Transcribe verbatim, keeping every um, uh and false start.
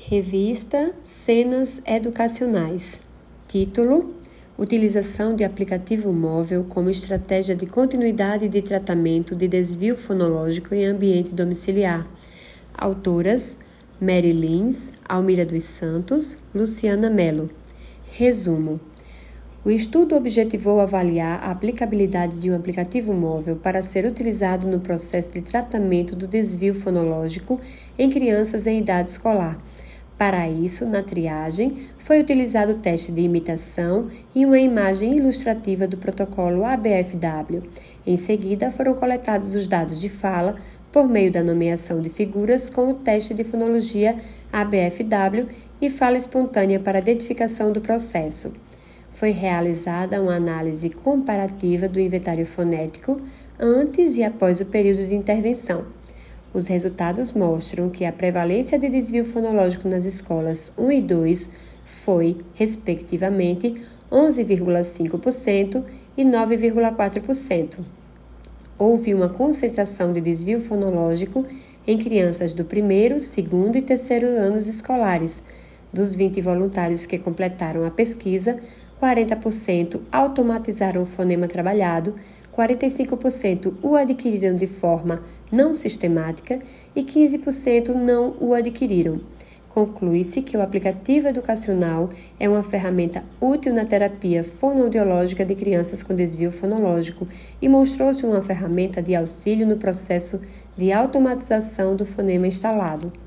Revista Cenas Educacionais. Título: Utilização de aplicativo móvel como estratégia de continuidade de tratamento de desvio fonológico em ambiente domiciliar. Autoras: Mary Lins, Almira dos Santos, Luciana Mello. Resumo: o estudo objetivou avaliar a aplicabilidade de um aplicativo móvel para ser utilizado no processo de tratamento do desvio fonológico em crianças em idade escolar. Para isso, na triagem, foi utilizado o teste de imitação e uma imagem ilustrativa do protocolo A B F W. Em seguida, foram coletados os dados de fala por meio da nomeação de figuras com o teste de fonologia A B F W e fala espontânea para identificação do processo. Foi realizada uma análise comparativa do inventário fonético antes e após o período de intervenção. Os resultados mostram que a prevalência de desvio fonológico nas escolas um e dois foi, respectivamente, onze vírgula cinco por cento e nove vírgula quatro por cento. Houve uma concentração de desvio fonológico em crianças do primeiro, segundo e terceiro anos escolares. Dos vinte voluntários que completaram a pesquisa, quarenta por cento automatizaram o fonema trabalhado, quarenta e cinco por cento o adquiriram de forma não sistemática e quinze por cento não o adquiriram. Conclui-se que o aplicativo educacional é uma ferramenta útil na terapia fonoaudiológica de crianças com desvio fonológico e mostrou-se uma ferramenta de auxílio no processo de automatização do fonema instalado.